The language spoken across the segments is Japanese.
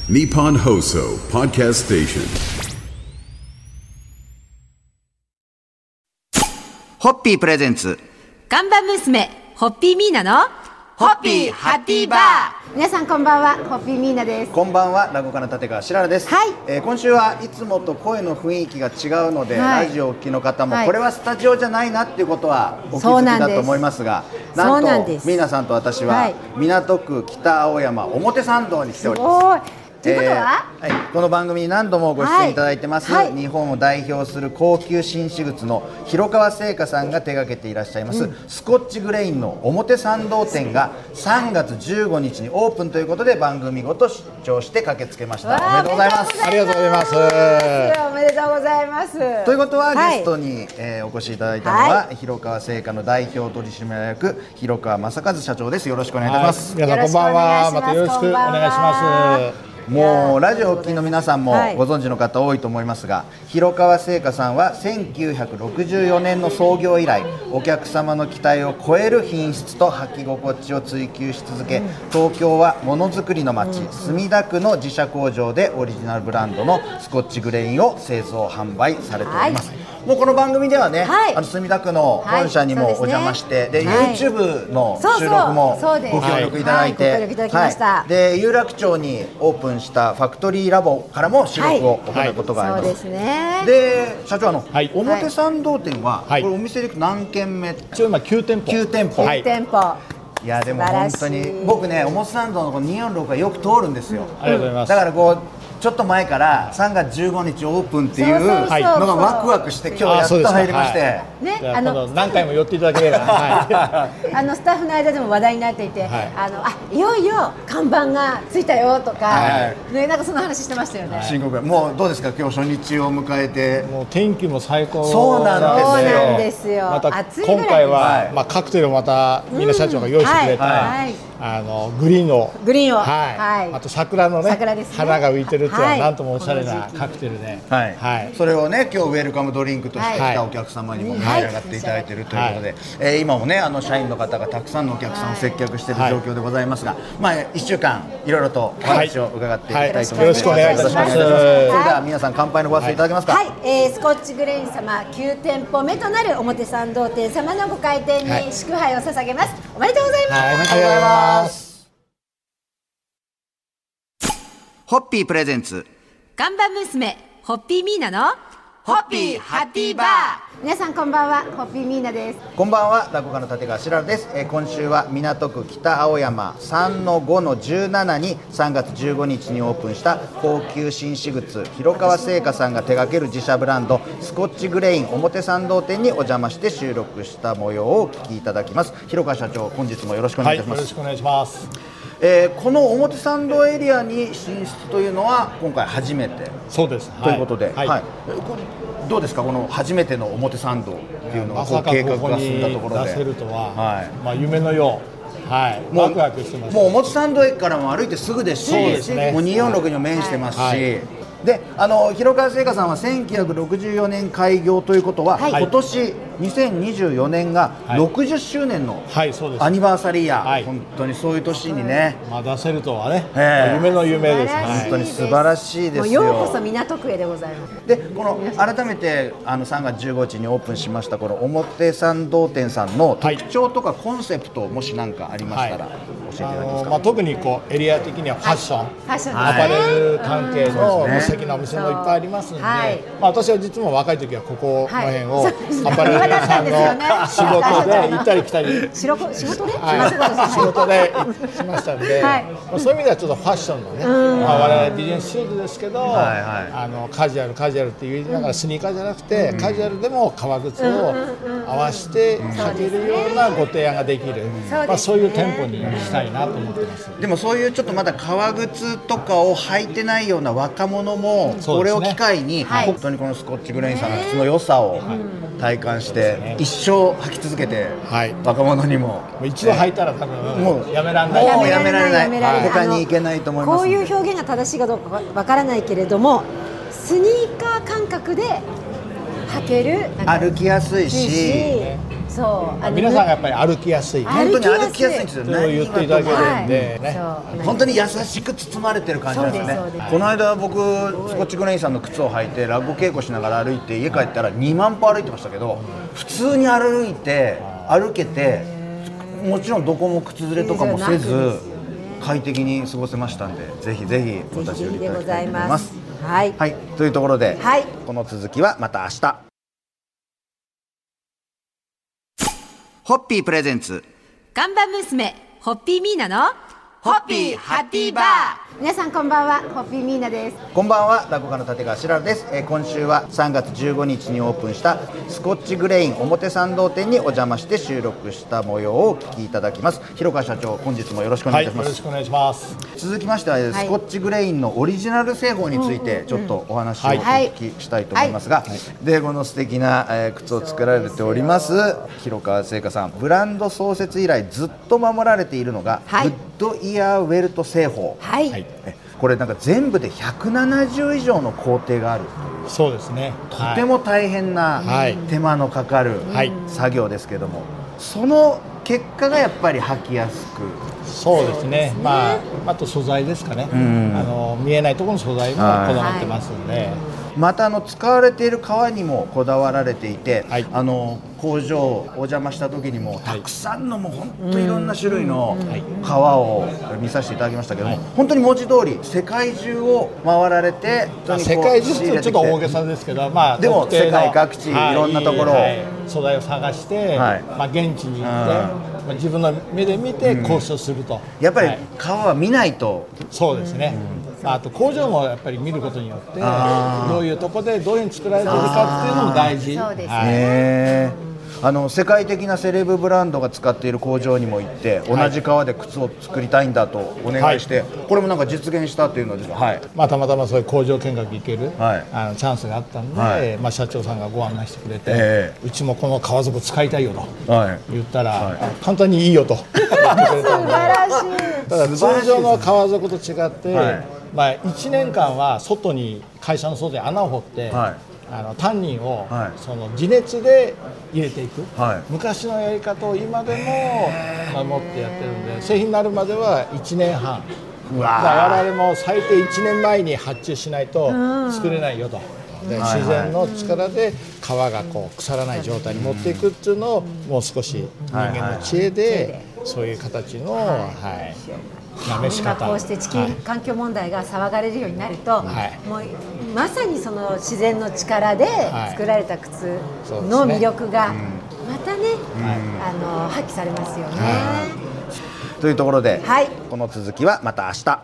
Nippon Hoso Podcast Station。 ホッピープレゼンツ看板娘ホッピーミーナのホッピーハッピーバー。 皆さんこんばんは、ホッピーミーナです。 こんばんは、落語家の立川しららです。 はい今週はいつもと声の雰囲気が違うので、 はいラジオをお聞きの方も、 はいこれはスタジオじゃないなっていうことはお気そうづなんですきだと思いますが、 そうなとなんんですミーナさんと私は、 はい港区北青山表参道に来ております。 おーいということは、 はい、この番組に何度もご出演いただいてます、 はいはい日本を代表する高級紳士靴の広川製菓さんが手掛けていらっしゃいます、スコッチグレインの表参道店が3月15日にオープンということで番組ごと出張して駆けつけました。おめでとうございます。 ありがとうございます。 おめでとうございます。 ということは、 はいゲストに、お越しいただいたのは、 は広川製菓の代表取締役広川正和社長です。よろしくお願いいたします。 皆さんこんばんは。またよろしくお願いします。 もうラジオをお聞きの皆さんもはいご存知の方多いと思いますが、広川製菓さんは1964年の創業以来、お客様の期待を超える品質と履き心地を追求し続け、東京はものづくりの街、墨田区の自社工場でオリジナルブランドのスコッチグレインを製造販売されております。もうこの番組ではね、 はい墨田区の本社にもお邪魔して、ではい YouTube のそうそう収録もそうですご協力いただいて、 はいご協力いただきましたで有楽町にオープンしたファクトリーラボからも収録を行うことがあります。 そうですね。 で社長はい表参道店は、 はいこれお店で行くと何軒目？ 一応今9店舗。 9店舗。 はい店舗。 いやでも素晴らしい本当に僕ね表参道のこの246がよく通るんですよ。 ありがとうございます。 だからこうちょっと前から3月15日オープンっていうそうそうそうのがワクワクして今日やっと入りまして。 ね、 じゃあ今度何回も寄っていただければ。はスタッフの間でも話題になっていて、 はいいよいよ看板がついたよとか、 はね、なんかその話してましたよね。 新国もうどうですか今日初日を迎えて。 い。もう天気も最高。 そうなんですよそうなんですよ。 また暑いぐらい今回ははいまあカクテルをまたみんな社長が用意してくれた、 はいグリーンを。 グリーンを、 はい。 はいあと桜のね桜ですね花が浮いてるっていうのははいなんともおしゃれなカクテルで。 はいはい。 それをね今日ウェルカムドリンクとして来はいたお客様にも召し上がっていただいているということで、今もね社員の方がたくさんのお客さんを接客している状況でございますが、まあ1週間いろいろとお話を伺っていきたいと思います。 はいよろしくお願いいたしますよろくお願いいたしそれでは皆さん乾杯のご発声いただけますか。 はい、スコッチグレイン様9店舗目となる表参道店様のご開店はいに祝杯を捧げます。おめでとうございます。 はい。 ありがとうございます。 ホッピープレゼンツ看板娘ホッピーミーナのホッピーハッピーバー。 皆さんこんばんは、ホッピーミーナです。 こんばんは、落語家の立川しららです。今週は港区北青山 3-5-17 に3月15日にオープンした高級紳士靴広川製菓さんが手掛ける自社ブランドスコッチグレイン表参道店にお邪魔して収録した模様をお聞きいただきます。広川社長、本日もよろしくお願はいい。 いたします。 よろしくお願いします。 この表参道エリアに進出というのは今回初めてそうです。 ということで、 はい。 これどうですかこの初めての表参道っていうのがまさか計画ここにが進んだところで出せるとは、 はいまあ夢のよう、はい、ワクワクしてます。 もう表参道駅からも歩いてすぐですし、 そうですねもう246にも面してますし、 はいで広川製菓さんは1964年開業ということは、 はい今年2024年がはい 60周年のはい、そうです。 アニバーサリーイヤー、 はい本当にそういう年にね、 まあ出せるとはね、 ええ夢の夢です。 素晴らしいはい。 本当に素晴らしいですよ。 もうようこそ港区へでございます。 でこの改めて3月15日にオープンしましたこの表参道店さんの特徴とかコンセプト、もし何かありましたら教えていただけますか。 まあ特にこうエリア的にはファッション、 ファッションアパレル関係のそうですね素敵なお店もいっぱいありますので、 はいまあ私は実も若い時はここの辺をはいアパレル屋さんの仕事で行ったり来たり。 仕事で、 はい、仕事でしましたんで、 はいまあ、そういう意味ではちょっとファッションのね、まあ、我々ビジネスシューズですけど、 はカジュアルって言いながらスニーカーじゃなくて、カジュアルでも革靴を合わせて履けるようなご提案ができる、まあ、そういう店舗にしたいなと思ってます。 でもそういうちょっとまだ革靴とかを履いてないような若者もこれを機会にはい本当にこのスコッチグレインさんの靴の良さを体感して一生履き続けてはい若者にももう一度履いたら多分もうやめらんない。 もうやめられないやめられない他に行けないと思いますこうんでいう表現が正しいかどうかわからないけれども、スニーカー感覚で履ける、なんか歩きやすいしそう皆さんがやっぱり歩きやすい、 本当に歩きやすいんですよね。 と言っていただけるんでね、 本当に優しく包まれてる感じなんですね。この間僕スコッチグレインさんの靴を履いて落語稽古しながら歩いて家帰ったら2万歩歩いてましたけど、普通に歩けて、もちろんどこも靴ずれとかもせず快適に過ごせましたんで、ぜひぜひお立ち寄りいただきたいと思います。はい、というところで、この続きはまた明日。ホッピープレゼンツ看板娘ホッピーミーナのホッピーハッピーバー。皆さんこんばんは、ホッピーミーナです。 こんばんは、落語家の立川しららです。今週は3月15日にオープンしたスコッチグレイン表参道店にお邪魔して収録した模様をお聞きいただきます。広川社長、本日もよろしくお願いいたします。 よろしくお願いします。 続きましては、スコッチグレインのオリジナル製法についてちょっとお話をお聞きしたいと思いますが、でこの素敵な靴を作られております広川製菓さん、ブランド創設以来ずっと守られているのが、グッドイヤーウェルト製法。これなんか全部で170以上の工程がある。 そうですね。 とても大変な手間のかかる作業ですけども、その結果がやっぱり履きやすく。 そうですね。あと素材ですかね。見えないところの素材もこだわってますので。 また使われている革にもこだわられていて、工場お邪魔した時にもたくさんのもう本当にいろんな種類の革を見させていただきましたけども、本当に文字通り世界中を回られて、 世界中ってちょっと大げさですけど、 でも世界各地いろんなところを素材を探して、現地に行って自分の目で見て交渉すると。 やっぱり革は見ないと。 そうですね。あと工場もやっぱり見ることによってどういうところでどういうふうに作られているかっていうのも大事。 そうですね。 世界的なセレブブランドが使っている工場にも行って、同じ革で靴を作りたいんだとお願いして、これもなんか実現したっていうのです。 たまたまそういう工場見学行けるチャンスがあったんで、社長さんがご案内してくれて、うちもこの革底使いたいよと言ったら、簡単にいいよと言ってくれたんで。 素晴らしい。 ただ通常の革底と違って、1年間は外に会社の外に穴を掘って、タンニンをその地熱で入れていく、昔のやり方を今でも守ってやってるんで、製品になるまでは1年半。我々も最低1年前に発注しないと作れないよと。で自然の力で皮が腐らない状態に持っていくっていうのを、もう少し人間の知恵でそういう形の今こうして地球環境問題が騒がれるようになると、もうまさにその自然の力で作られた靴の魅力がまたね、発揮されますよね。 というところで、この続きはまた明日。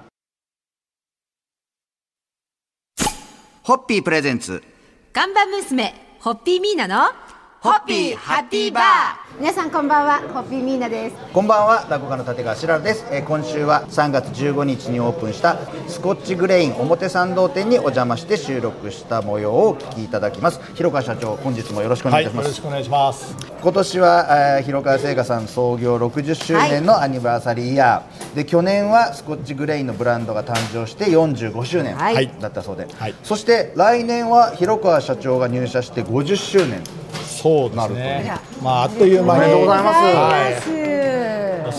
ホッピープレゼンツ看板娘ホッピーミーナのホッピーハッピーバー。皆さんこんばんは、ホッピーミーナです。 こんばんは、落語家の立川しららです。今週は3月15日にオープンしたスコッチグレイン表参道店にお邪魔して収録した模様をお聞きいただきます。広川社長、本日もよろしくお願いいたします。 よろしくお願いします。 今年は広川製菓さん創業60周年のアニバーサリーイヤーで、去年はスコッチグレインのブランドが誕生して45周年だったそうで、そして来年は広川社長が入社して50周年。 そうですね。あっという間に。 おめでとうございます。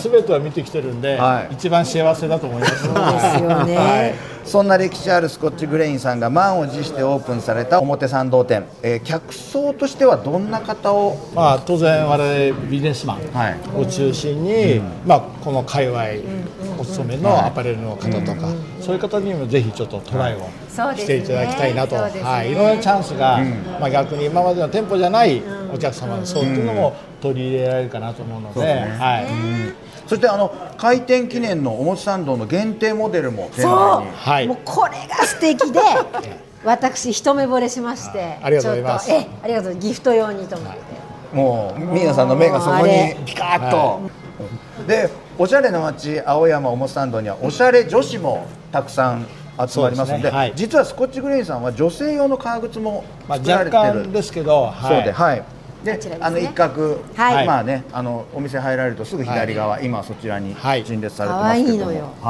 すべては見てきてるんで、一番幸せだと思います。 そうですよね。 そんな歴史あるスコッチグレインさんが満を持してオープンされた表参道店、客層としてはどんな方を？ 当然我々ビジネスマンを中心に、この界隈お勤めのアパレルの方とか、そういう方にもぜひちょっとトライをしていただきたいなと。いろんなチャンスが、逆に今までの店舗じゃないお客様の層っていうのも取り入れられるかなと思うので。 そして開店記念の表参道の限定モデルも店内に。 もうこれが素敵で私一目惚れしまして、 ありがとうございます。 ありがとう、ギフト用にと思って、 もうミーナさんの目がそこにピカッと。でおしゃれな街青山表参道にはおしゃれ女子もたくさん集まりますので、実はスコッチグレインさんは女性用の革靴も作られてる、 若干ですけど、 そうで、で一角、お店入られるとすぐ左側、今そちらに陳列されてますけども、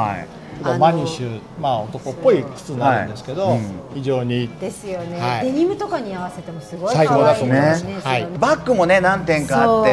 マニッシュ、男っぽい靴になるんですけど、非常にですよね、デニムとかに合わせてもすごい最高だと思います。 バッグもね何点かあって、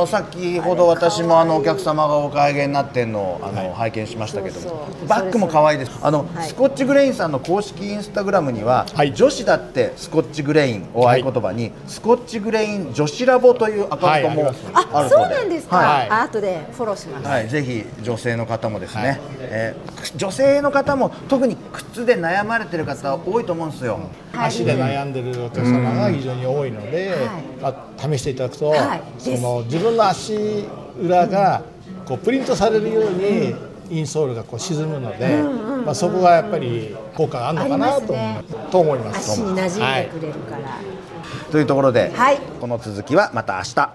先ほど私もお客様がお買い上げになってんのを拝見しましたけども、バッグも可愛いです。スコッチグレインさんの公式インスタグラムには、女子だってスコッチグレインを合言葉に、スコッチグレイン女子ラボというアカウントもあるそうで、 そうなんですか。後でフォローします。 ぜひ女性の方もですね、女性の方も特に靴で悩まれてる方多いと思うんですよ。 足で悩んでるお客様が非常に多いので、試していただくと、その自分の足裏がプリントされるようにインソールが沈むので、そこがやっぱり効果があるのかなと思います。 足に馴染んでくれるから。 というところで、この続きはまた明日。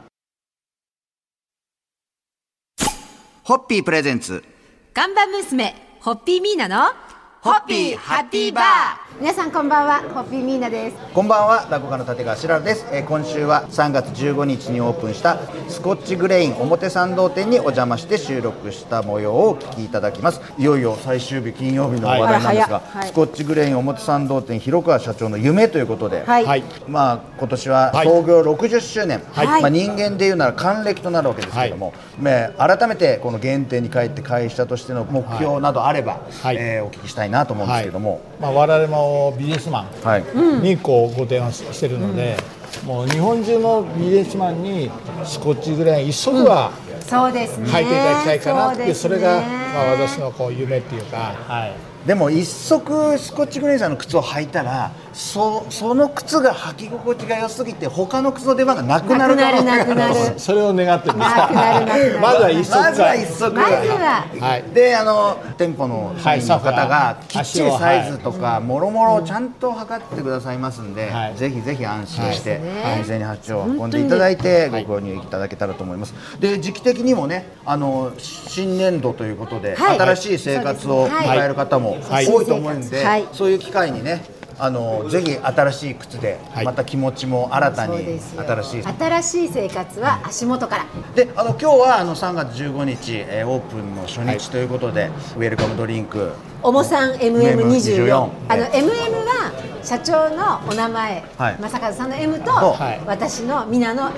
ホッピープレゼンツ看板娘ホッピーミーナのホッピーハッピーバー。 皆さんこんばんは、ホッピーミーナです。 こんばんは、落語家の立川しららです。今週は3月15日にオープンしたスコッチグレイン表参道店にお邪魔して収録した模様をお聞きいただきます。いよいよ最終日金曜日の話題なんですが、スコッチグレイン表参道店広川社長の夢ということで、今年は創業60周年、人間でいうなら還暦となるわけですけれども、改めてこの原点に帰って会社としての目標などあれば、お聞きしたいなと思うんですけども、 我々もビジネスマンにご提案してるので、もう日本中のビジネスマンにスコッチグレイン一足は履いていただきたいかなっていう、それが私の夢っていうか。 でも一足スコッチグレインさんの靴を履いたら、その靴が履き心地が良すぎて他の靴の出番がなくなるかもしれない。 それを願ってるんです。まずは一足で、店舗の社員の方がきっちりサイズとかもろもろちゃんと測ってくださいますんで、ぜひぜひ安心してお店に足を運んでいただいてご購入いただけたらと思います。で、時期的にもね、新年度ということで新しい生活を迎える方も多いと思うんで、そういう機会にね、ぜひ新しい靴でまた気持ちも新たに新しい生活は足元からで、今日は3月15日オープンの初日ということで、ウェルカムドリンクおもさん MM24、MM は社長のお名前、正和さんの M と私の皆の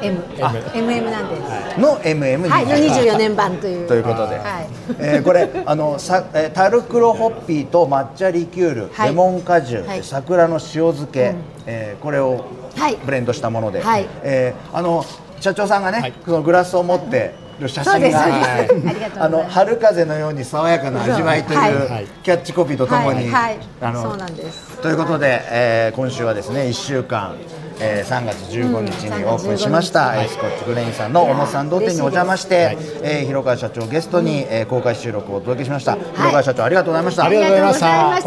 MM なんですの MM24、 の24年版ということで、これタルクロホッピーと抹茶リキュール、レモン果汁、桜の塩漬け、これをブレンドしたもので、社長さんがね、そのグラスを持って写真が春風のように爽やかな味わいというキャッチコピーとともに、 そうなんです。 ということで、今週はですね1週間、3月15日にオープンしましたスコッチグレインさんの表参道店にお邪魔して、広川社長をゲストに公開収録をお届けしました。広川社長、ありがとうございました。 ありがとうございました。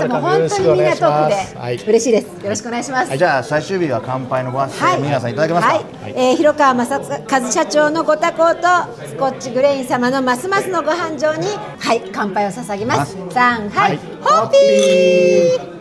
もう本当にみんなトップで嬉しいです。よろしくお願いします。 じゃあ最終日は乾杯のご発声、皆さんいただけますか。 広川正和社長のご多幸とスコッチグレイン様のますますのご繁盛に乾杯を捧げます。3、はい、ホッピー。